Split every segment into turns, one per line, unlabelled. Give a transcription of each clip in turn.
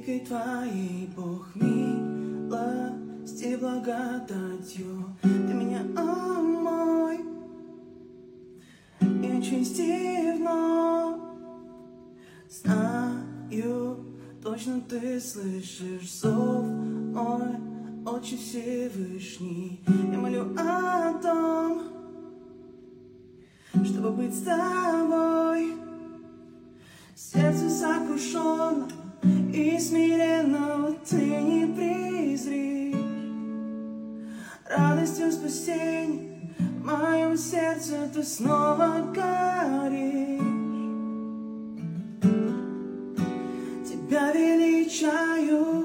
опекой твоей, Бог, милости благодатью. Ты меня омой и очисти вновь. Знаю, точно ты слышишь зов мой, Отче Всевышний. Я молю о том, чтобы быть с тобой. Сердце сокрушенного и смиренного ты не презришь. Радостью спасения в моем сердце ты снова горишь. Тебя величаю,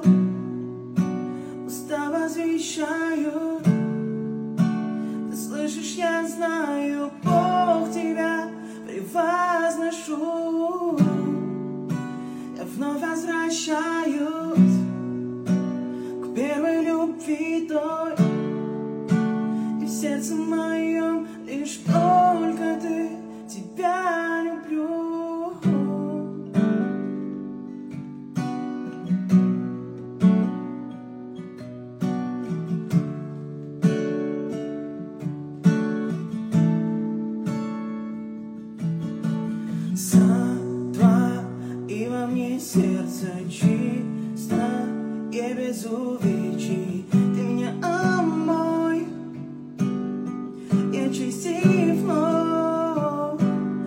уста возвещаю. Ты слышишь, я знаю, Бог, тебя превозношу. Я вновь возвращаюсь к первой любви той, и в сердце моем лишь только ты, тебя люблю. Сотвори во мне сердце чисто и без увечий. Ты меня омой и очисти вновь.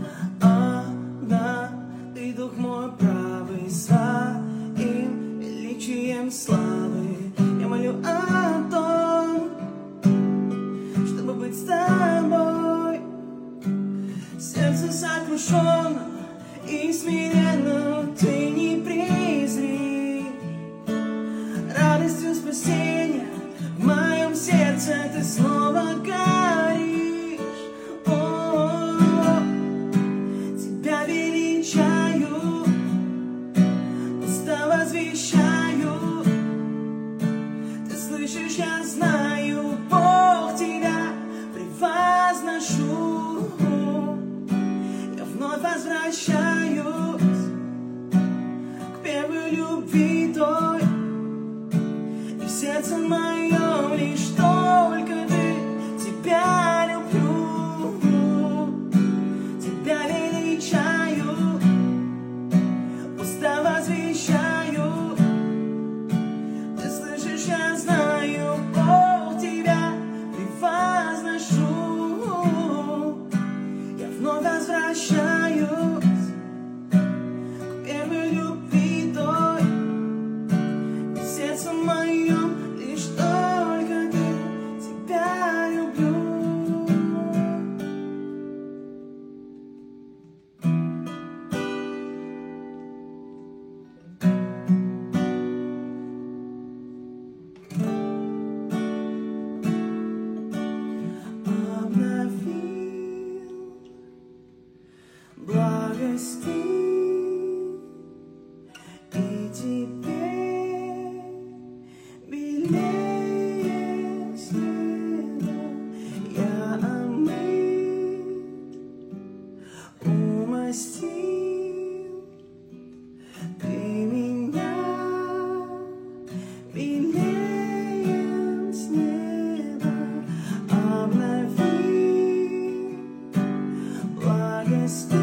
Да, ты, Дух мой правый, своим величием славы. Я молю о том, чтобы быть с тобой. Сердце сокрушенного и смиренного ты не презри. Радостью спасения в моем сердце ты снова горишь. О, тебя величаю, уста возвещаю. Ты слышишь, я знаю, Бог, тебя превозношу. Вновь возвращаюсь к первой любви той, и в сердце моем лишь только ты, тебя люблю, тебя величаю, уста возвещаю. Ты слышишь, я знаю, Бог, тебя превозношу. Я вновь возвращаюсь к первой любви той, в сердце моем лишь только ты, тебя люблю. Благости, и теперь белее снега я омыт, умастил ты меня белее снега, обнови благости.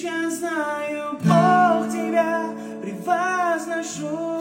сейчас знаю, Бог тебя превозношу.